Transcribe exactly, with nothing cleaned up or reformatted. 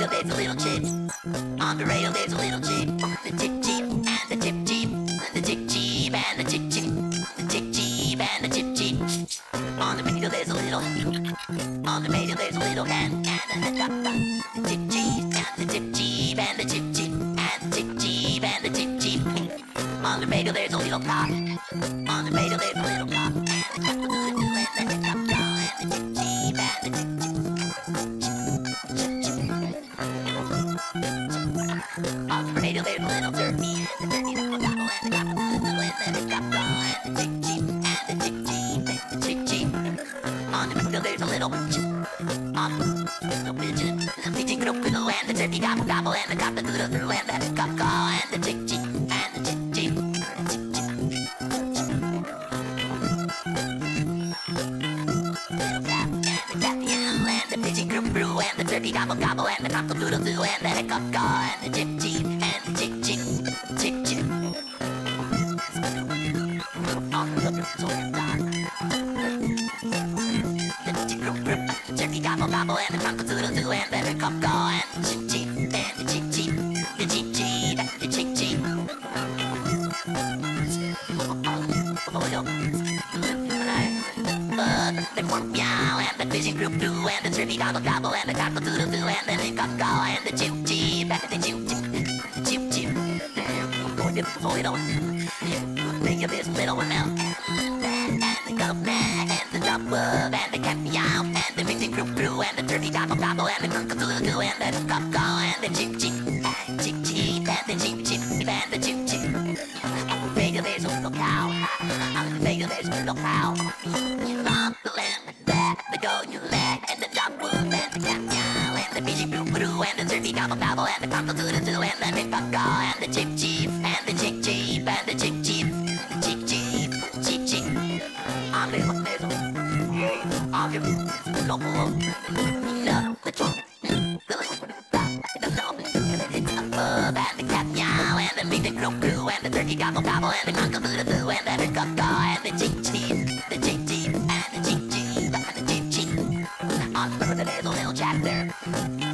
radio there's a little chip. On the radio there's a little chip. The chip chip and the chip chip. The chip chip and the chip chip. The chip chip and the chip chip. On the radio there's a little. On the radio there's a little and and the chip chip and the chip chip and the chip chip and the chip chip and the chip chip. On the radio there's a little pop. On the radio there's a little pop. And the chip chip and the chip chip and the chip chip and the chip chip. On the radio there's a little turkey and the turkey double gobble and the gobble doodle and the gobble and the chick cheep and the chick cheep and the chick cheep. On the radio there's a little on the little pigeon, the pigeon croak croak and the turkey gobble gobble and the gobble doodle doodle and the gobble and the chick cheep and the chick cheep and the chick cheep. Little tap and the tap meow and the pigeon croak croak and the turkey gobble gobble and the gobble doodle doodle and the gobble and the chick cheep and the chick cheep chick cheep. On the little soil dark. Turkey gobble gobble and the cockle doodle doo and then the cockle and the chip chip and the chip chip, the chip chip and the chip chip. The quack meow and the fishing group doo and the turkey gobble gobble and the cockle doodle doo and then the cockle and the chip chip and the chip chip, the chip chip. Going to the toilet, think of this little one now. And the gulp and the dub and the cat meow and the fishing group doo and the turkey gobble gobble and the cockle doodle doo and the cockle and the chip chip, chip chip and the chip chip and the chip chip. On the radio there's a little cow. On the radio there's a little cow. On the land, the go you land and the dog and the cat meow and the fishing group doo and the turkey gobble gobble and the cockle doodle doo and the cockle and the chip chip and the chip chip and the chip chip, chip chip, chip chip. On the little there's a little. On the little no, the trunk, the little the knob, and the cat meow and the fishing group doo and the turkey gobble gobble and the cockle doodle doo and the cockle and the chip chip, the chip chip and the chip chip and the chip chip. On the there's a little chatter.